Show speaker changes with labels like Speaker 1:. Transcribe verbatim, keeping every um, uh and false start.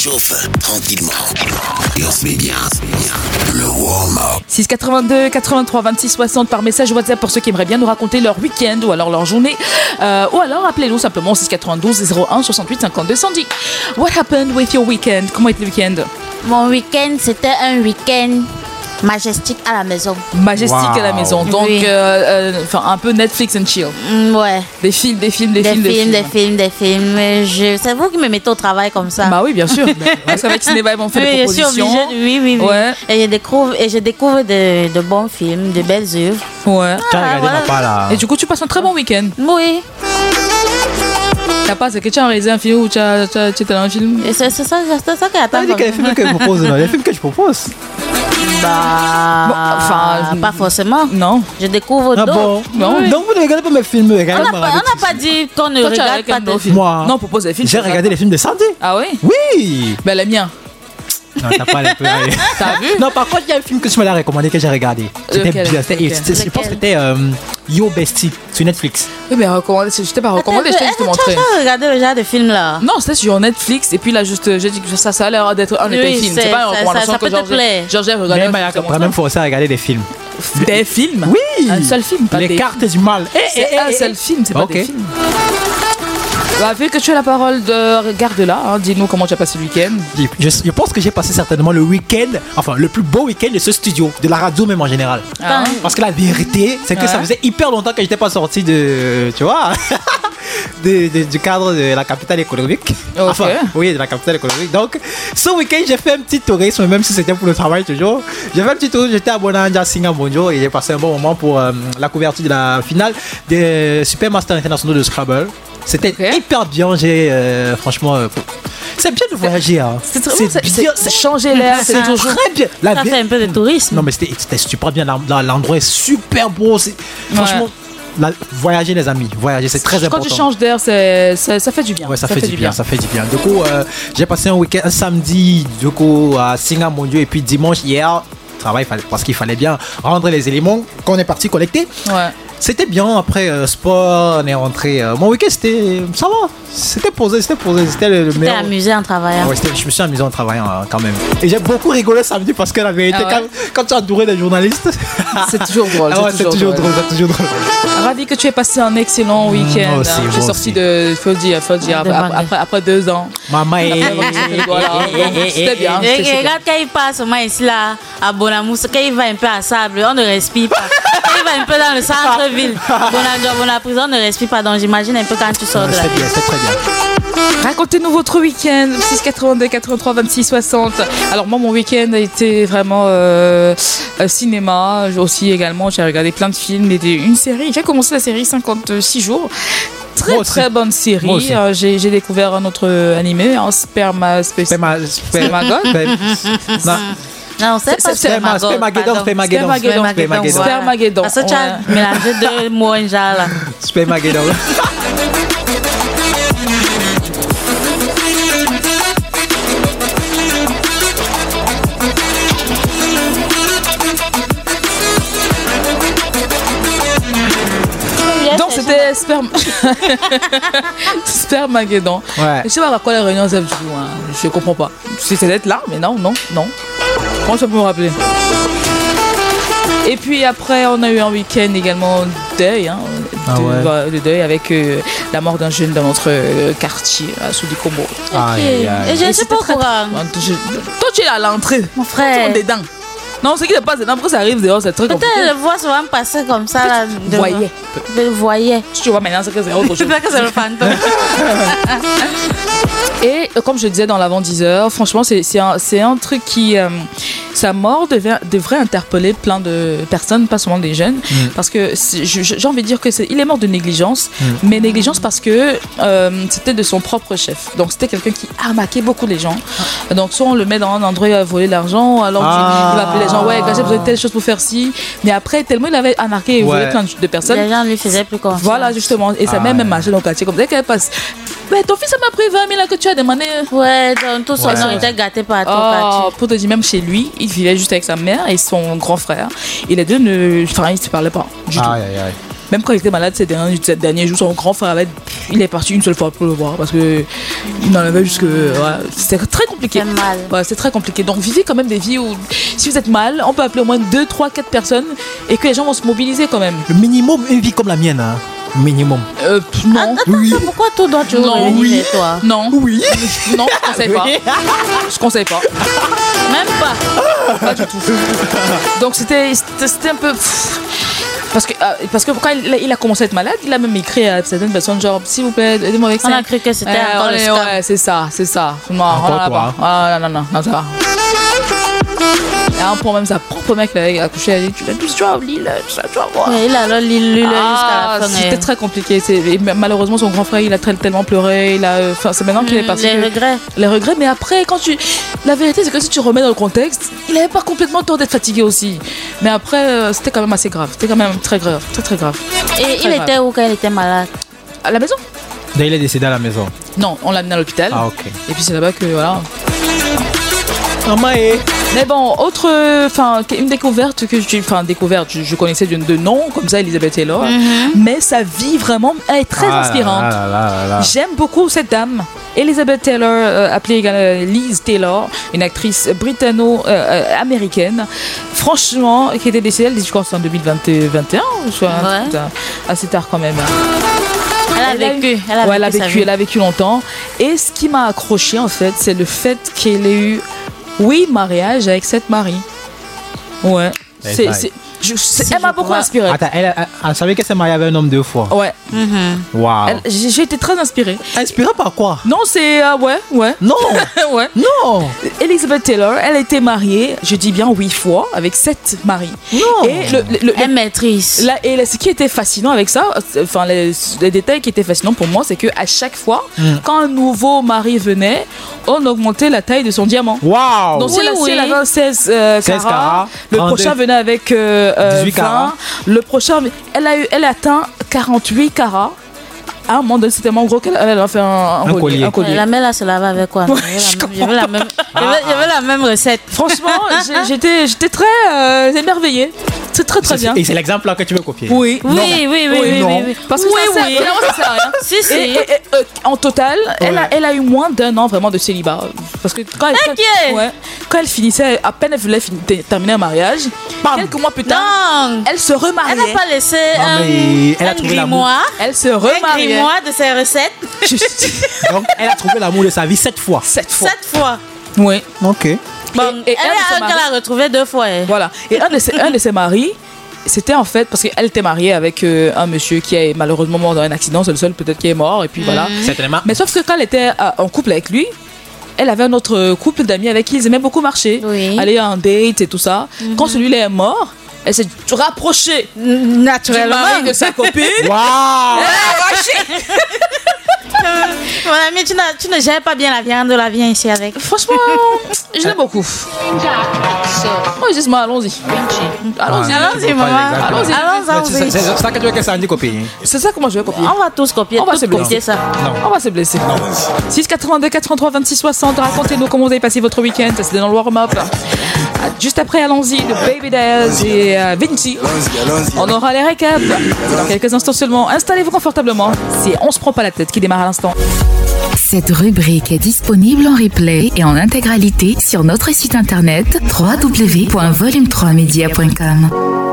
Speaker 1: chauffe tranquillement. Et on se met bien, on se met bien. Le warm-up.
Speaker 2: six quatre-vingt-deux quatre-vingt-trois vingt-six soixante par message WhatsApp pour ceux qui aimeraient bien nous raconter leur week-end ou alors leur journée. Euh, ou alors appelez-nous simplement au six quatre-vingt-douze zéro un soixante-huit cinquante-deux cent dix. What happened with your weekend? Comment était le week-end?
Speaker 3: Mon week-end, c'était un week-end majestique à la maison.
Speaker 2: Majestique wow. à la maison. Donc,
Speaker 3: oui. euh,
Speaker 2: euh, un peu Netflix and chill.
Speaker 3: Mm, ouais.
Speaker 2: Des films, des films, des,
Speaker 3: des
Speaker 2: films,
Speaker 3: films,
Speaker 2: des
Speaker 3: films. Des films, des films, des films. Je... C'est vous qui me mettez au travail comme ça.
Speaker 2: Bah oui, bien sûr. Parce qu'avec Cinéva, ils m'ont fait
Speaker 3: oui,
Speaker 2: des propositions.
Speaker 3: Je suis obligée. Oui, oui, oui. Ouais. Et je découvre, et je découvre de, de bons films, de belles œuvres.
Speaker 2: Ouais.
Speaker 4: Ah, voilà. Pas, là.
Speaker 2: Et du coup, tu passes un très bon week-end.
Speaker 3: Oui.
Speaker 2: T'as pas, c'est que tu as réalisé un film ou tu as, tu as, tu as un film?
Speaker 3: Et c'est, c'est ça, c'est ça qui attend.
Speaker 4: Il y a des films que je propose, non? Il y a des films que je propose.
Speaker 3: Bah, bon, enfin, pas forcément.
Speaker 2: Non.
Speaker 3: Je découvre
Speaker 4: ah
Speaker 3: d'autres.
Speaker 4: Bon.
Speaker 2: Non.
Speaker 4: Oui. Donc vous ne regardez pas mes films.
Speaker 3: On n'a pas, pas dit qu'on ne Toi, regarde pas de
Speaker 2: films. Moi, non, on propose des films.
Speaker 4: J'ai regardé les films de Sandy.
Speaker 2: Ah oui?
Speaker 4: Oui.
Speaker 2: Ben les miens.
Speaker 4: Non, t'as pas les peu.
Speaker 2: T'as vu?
Speaker 4: Non, par contre, il y a un film que tu me l'as recommandé que j'ai regardé. C'était
Speaker 2: lequel,
Speaker 4: bien. C'était, c'était, je pense que c'était euh, Yo Bestie sur Netflix.
Speaker 2: Oui, mais recommandé, je t'ai pas recommandé, je t'ai juste montré.
Speaker 3: Tu as regardé le genre de film là?
Speaker 2: Non, c'était sur Netflix. Et puis là, juste, j'ai dit que ça, ça a l'air d'être un de tes films. C'est pas une recommandation que Georges a regardé.
Speaker 4: Mais il a même forcé à regarder des films.
Speaker 2: Des films?
Speaker 4: Oui.
Speaker 2: Un seul film, pas
Speaker 4: Les
Speaker 2: des
Speaker 4: cartes du mal.
Speaker 2: C'est un seul film, c'est pas des films. Bah, vu que tu as la parole de garde-là, hein, dis-nous comment tu as passé le week-end.
Speaker 4: Je, je pense que j'ai passé certainement le week-end, enfin le plus beau week-end de ce studio, de la radio même en général. Ah. Parce que la vérité, c'est que ah. ça faisait hyper longtemps que j'étais pas sorti de, tu vois, de, de, du cadre de la capitale économique.
Speaker 2: Okay.
Speaker 4: Enfin, oui, de la capitale économique. Donc, ce week-end, j'ai fait un petit tourisme, même si c'était pour le travail toujours. J'ai fait un petit tourisme, j'étais à Bonanja, Singamonjo, et j'ai passé un bon moment pour euh, la couverture de la finale des Super Masters internationaux de Scrabble. C'était okay. hyper bien, j'ai euh, franchement... Euh, c'est bien de voyager. Hein.
Speaker 2: C'est, c'est, c'est, c'est bien, c'est changer l'air, c'est, c'est toujours
Speaker 4: très bien.
Speaker 3: La ça fait un peu de tourisme.
Speaker 4: Non mais c'était, c'était super bien, l'endroit est super beau. C'est, ouais. Franchement, la, voyager les amis, voyager c'est très
Speaker 2: Quand
Speaker 4: important.
Speaker 2: Quand tu changes d'air, c'est, ça, ça fait du bien.
Speaker 4: Ouais, ça, ça fait, fait du bien, bien, ça fait du bien. Du coup, euh, j'ai passé un week-end, un samedi, du coup, à Singamonjo et puis dimanche hier, travail parce qu'il fallait bien rendre les éléments qu'on est parti collecter.
Speaker 2: Ouais.
Speaker 4: C'était bien, après euh, sport, on est rentré. Euh, mon week-end, c'était. Ça va, c'était posé, c'était posé. C'était le, le
Speaker 3: meilleur. Tu t'es amusé en travaillant.
Speaker 4: Ouais, je me suis amusé en travaillant euh, quand même. Et j'ai beaucoup rigolé samedi parce que la vérité, ah ouais. quand, quand tu es entouré des journalistes.
Speaker 2: C'est toujours drôle.
Speaker 4: Ah ouais, c'est,
Speaker 2: c'est toujours,
Speaker 4: toujours drôle, c'est toujours drôle.
Speaker 2: Ravi que tu aies passé un excellent week-end. Moi aussi, hein. J'ai sorti aussi. de. Faut dire, faut dire, après, après, après deux ans.
Speaker 4: Maman est.
Speaker 2: C'était bien.
Speaker 3: Regarde quand il passe, moi ici là, à Bonamousse, quand il va un peu à Sable, on ne respire pas. Quand il va un peu dans le centre-ville. Bon, la prison ne respire pas, donc j'imagine un peu quand tu sors de la ville.
Speaker 4: C'est bien, c'est très bien.
Speaker 2: Racontez-nous votre week-end, six quatre-vingt-deux quatre-vingt-trois vingt-six soixante. Alors moi, mon week-end a été vraiment euh, cinéma, aussi également. J'ai regardé plein de films et des, une série. J'ai commencé la série cinquante-six jours. Très moi très bonne série. Euh, j'ai, j'ai découvert un autre animé, un Sperma...
Speaker 4: Sperma... Spermagon.
Speaker 3: Non, c'est pas
Speaker 4: Spermageddon. Spermageddon.
Speaker 2: Spermageddon. Spermageddon.
Speaker 3: Parce que tu as mélangé deux mots en genre là.
Speaker 4: Spermageddon.
Speaker 2: Donc c'était Sperm... Spermageddon.
Speaker 4: Ouais.
Speaker 2: Je sais pas à quoi la réunion ça joue. Hein. Je comprends pas. C'est d'être là, mais non, non, non. Comment ça peut me rappeler? Et puis après, on a eu un week-end également deuil, hein,
Speaker 4: ah
Speaker 2: de,
Speaker 4: ouais.
Speaker 2: de deuil avec euh, la mort d'un jeune dans notre euh, quartier, à Soudi-Kombo.
Speaker 3: Okay. Et je ne sais pas pourquoi.
Speaker 2: Toi, tu es à l'entrée.
Speaker 3: Mon frère.
Speaker 2: Tu es dedans. Non, ce qui se passe dedans, après ça arrive dehors, c'est très compliqué.
Speaker 3: Peut-être le voit souvent passer comme ça. Là,
Speaker 2: de voyais.
Speaker 3: Je le voyais.
Speaker 2: Si tu vois maintenant, c'est que c'est autre chose.
Speaker 3: C'est que c'est le fantôme.
Speaker 2: Et euh, comme je disais dans l'avant-dix heures, franchement, c'est, c'est, un, c'est un truc qui... Euh, sa mort devait, devrait interpeller plein de personnes, pas seulement des jeunes. Mm. Parce que je, j'ai envie de dire qu'il est mort de négligence. Mm. Mais négligence parce que euh, c'était de son propre chef. Donc c'était quelqu'un qui arnaquait beaucoup les gens. Ah. Donc soit on le met dans un endroit à voler l'argent, alors ah. il va appeler les gens, ouais, gars, j'ai besoin de telle chose pour faire ci. Mais après, tellement il avait arnaqué et ouais. volé plein de personnes.
Speaker 3: Les gens lui faisaient plus confiance.
Speaker 2: Voilà, justement. Et ça ah, même ouais. marché dans le quartier. Comme dès qu'elle passe... Mais ton fils m'a pris vingt mille là que tu as demandé.
Speaker 3: Ouais, donc tout son nom était gâté par ton quartier.
Speaker 2: Pour te dire, même chez lui, il vivait juste avec sa mère et son grand frère. Et les deux, ne, enfin, ils ne se parlaient pas du
Speaker 4: aïe,
Speaker 2: tout.
Speaker 4: Aïe, aïe.
Speaker 2: Même quand il était malade ces derniers, ces derniers jours, son grand frère, avait, il est parti une seule fois pour le voir parce que il en avait jusque. Ouais, c'était très compliqué.
Speaker 3: C'est mal.
Speaker 2: Ouais, c'est très compliqué. Donc vivez quand même des vies où, si vous êtes mal, on peut appeler au moins deux, trois, quatre personnes et que les gens vont se mobiliser quand même.
Speaker 4: Le minimum, une vie comme la mienne, hein. Minimum.
Speaker 2: Euh, non.
Speaker 3: Attends,
Speaker 4: Oui.
Speaker 3: attends, pourquoi toi, toi, tu
Speaker 2: Non,
Speaker 3: réunis
Speaker 2: oui.
Speaker 3: les toi
Speaker 2: Non.
Speaker 4: Oui.
Speaker 2: Non, je conseille pas. Je conseille pas.
Speaker 3: Même pas.
Speaker 2: Pas du tout. Donc c'était, c'était, c'était un peu. Pff, parce que, euh, parce que quand il, il a commencé à être malade, il a même écrit à certaines personnes genre s'il vous plaît, aidez-moi avec ça.
Speaker 3: On a cru que c'était
Speaker 2: Ouais,
Speaker 3: encore
Speaker 2: on
Speaker 3: le
Speaker 2: est-
Speaker 3: scam.
Speaker 2: Ouais, c'est ça, c'est ça. Non,
Speaker 4: Encore
Speaker 2: on en a
Speaker 4: toi,
Speaker 2: pas.
Speaker 4: hein.
Speaker 2: Ah, non, non, non, non, ça va. Et un pour même sa propre mec là, il a accouché, elle a dit tu vas tous tu vas au lit là, tout ça, tu vas voir.
Speaker 3: Ouais, il a alors lu lu- lu
Speaker 2: Ah,
Speaker 3: jusqu'à la fin.
Speaker 2: c'était
Speaker 3: et-
Speaker 2: très compliqué. C'est- et malheureusement, son grand frère, il a très- tellement pleuré. Il a, enfin, c'est maintenant qu'il est parti.
Speaker 3: Les
Speaker 2: que-
Speaker 3: regrets.
Speaker 2: Les regrets, mais après, quand tu. La vérité, c'est que si tu remets dans le contexte, il n'avait pas complètement tort d'être fatigué aussi. Mais après, euh, c'était quand même assez grave. C'était quand même très grave. Très, très grave.
Speaker 3: Et il
Speaker 2: grave.
Speaker 3: était où quand il était malade?
Speaker 2: À la maison?
Speaker 4: Donc, il est décédé à la maison.
Speaker 2: Non, on l'a amené à l'hôpital.
Speaker 4: Ah, ok.
Speaker 2: Et puis c'est là-bas que, voilà.
Speaker 4: Maman est.
Speaker 2: Mais bon, autre. Enfin, une découverte que je. Enfin, découverte, je, je connaissais de, de nom, comme ça, Elizabeth Taylor. Mais sa vie, vraiment, elle est très
Speaker 4: Ah,
Speaker 2: inspirante.
Speaker 4: là, là, là, là, là.
Speaker 2: J'aime beaucoup cette dame. Elizabeth Taylor, euh, appelée également Liz Taylor, une actrice britanno-américaine. Franchement, qui était décédée, je crois, en deux mille vingt et un, soit un
Speaker 3: Ouais.
Speaker 2: truc, euh, assez tard quand même.
Speaker 3: Elle a
Speaker 2: Elle a
Speaker 3: vécu.
Speaker 2: eu-
Speaker 3: Elle a
Speaker 2: ouais, elle a
Speaker 3: vécu. sa
Speaker 2: vécu,
Speaker 3: vie.
Speaker 2: elle a vécu longtemps. Et ce qui m'a accroché en fait, c'est le fait qu'elle ait eu, oui, mariage avec cette Marie. Ouais.
Speaker 4: Eh,
Speaker 2: C'est,
Speaker 4: bye.
Speaker 2: c'est- je- c'est-
Speaker 3: Si
Speaker 2: elle m'a
Speaker 3: je
Speaker 2: beaucoup
Speaker 3: pourrais-
Speaker 2: inspirée.
Speaker 4: Attends, elle, elle, elle savait qu'elle s'est mariée avec un homme deux fois.
Speaker 2: Ouais.
Speaker 3: Mhm.
Speaker 4: Waouh.
Speaker 2: Elle- j'ai, j'ai été très inspirée.
Speaker 4: Inspirée par quoi?
Speaker 2: Non, c'est ah ouais, ouais,
Speaker 4: Non.
Speaker 2: ouais.
Speaker 4: Non.
Speaker 2: Elizabeth Taylor, elle a été mariée, je dis bien huit fois, avec sept maris.
Speaker 4: Non.
Speaker 2: Et le, le- le-
Speaker 3: Elle maîtrise.
Speaker 2: là, et là, ce qui était fascinant avec ça, c'est- enfin les, les détails qui étaient fascinants pour moi, c'est que à chaque fois, quand un nouveau mari venait, on augmentait la taille de son diamant.
Speaker 4: Waouh.
Speaker 2: Donc si
Speaker 3: Oui,
Speaker 2: elle, si
Speaker 3: oui.
Speaker 2: elle avait un seize, euh,
Speaker 4: seize
Speaker 2: carats,
Speaker 4: carats,
Speaker 2: le
Speaker 4: trente-deux,
Speaker 2: prochain venait avec euh, euh,
Speaker 4: dix-huit
Speaker 2: vingt,
Speaker 4: carats.
Speaker 2: le prochain, elle a eu, elle a atteint quarante-huit carats. À un moment donné, c'était tellement gros qu'elle elle a fait un, un
Speaker 4: Un collier.
Speaker 2: un collier.
Speaker 3: La mère là se lave avec quoi?
Speaker 2: Ouais,
Speaker 3: Je
Speaker 2: je
Speaker 3: veux la même- je veux la même- je veux- je veux la même recette.
Speaker 2: Franchement, j'ai- j'étais, j'étais très euh, émerveillée. C'est très très bien.
Speaker 4: Et c'est l'exemple là que tu veux copier.
Speaker 2: Oui.
Speaker 3: Oui,
Speaker 2: Non.
Speaker 3: oui, oui, oui, oui,
Speaker 4: non.
Speaker 3: oui.
Speaker 2: Parce que
Speaker 3: oui,
Speaker 2: ça, sert-
Speaker 3: oui.
Speaker 2: finalement, ça sert à rien.
Speaker 3: Si, si.
Speaker 2: Et, et- et, euh, en total, elle, a,
Speaker 4: Ouais.
Speaker 2: elle a eu moins d'un an vraiment de célibat. Parce que quand elle, quand-
Speaker 3: Ok.
Speaker 2: ouais, quand elle finissait, à peine elle voulait fin- ter- terminer un mariage,
Speaker 4: Bam.
Speaker 2: quelques mois plus tard,
Speaker 3: Non.
Speaker 2: elle se
Speaker 3: Elle
Speaker 2: remariait.
Speaker 3: n'a pas laissé
Speaker 4: Non,
Speaker 3: un,
Speaker 4: mais elle a
Speaker 3: un
Speaker 4: trouvé l'amour.
Speaker 3: grimoire.
Speaker 2: Elle se
Speaker 3: Un
Speaker 2: remariait.
Speaker 3: grimoire de ses recettes.
Speaker 4: Donc, elle a trouvé l'amour de sa vie sept fois.
Speaker 2: Sept fois.
Speaker 3: Sept fois.
Speaker 2: Oui.
Speaker 4: Ok.
Speaker 3: Bon,
Speaker 2: Et- et
Speaker 3: elle
Speaker 2: un de ses
Speaker 3: a un
Speaker 2: maris-
Speaker 3: qu'elle a retrouvé deux fois. hein.
Speaker 2: Voilà. Et un de ses, un de ses maris, c'était en fait parce qu'elle était mariée avec euh, un monsieur qui est malheureusement mort dans un accident, c'est le seul peut-être qui est mort, et puis voilà.
Speaker 4: Certainement.
Speaker 2: Mais sauf que quand elle était euh, en couple avec lui, elle avait un autre couple d'amis avec qui ils aimaient beaucoup marcher,
Speaker 3: Oui.
Speaker 2: aller à un date et tout ça. Quand celui-là est mort, elle s'est rapprochée du
Speaker 3: Naturellement.
Speaker 2: mari de sa copine.
Speaker 4: Waouh.
Speaker 3: Mon ami, tu, n'as- tu ne gères pas bien la viande, la viande ici avec.
Speaker 2: Franchement, je l'aime beaucoup. Oh, juste moi, allons-y. Allons-y.
Speaker 3: Allons-y, maman.
Speaker 2: Allons-y.
Speaker 3: Allons-y.
Speaker 4: C'est c'est ça que tu veux que ça en dit copier.
Speaker 2: C'est ça que moi je vais copier.
Speaker 3: On va tous copier,
Speaker 2: On va
Speaker 3: tous
Speaker 2: se blesser.
Speaker 3: copier ça.
Speaker 2: On va se blesser. six quatre-vingt-deux quatre-vingt-trois vingt-six soixante. Racontez-nous comment vous avez passé votre week-end. C'était dans le warm-up. Juste après, allons-y, de Baby Daz et euh, Vinci. On aura les récaps dans quelques instants seulement. Installez-vous confortablement. C'est On se prend pas la tête qui démarre à l'instant.
Speaker 5: Cette rubrique est disponible en replay et en intégralité sur notre site internet w w w point volume trois media point com.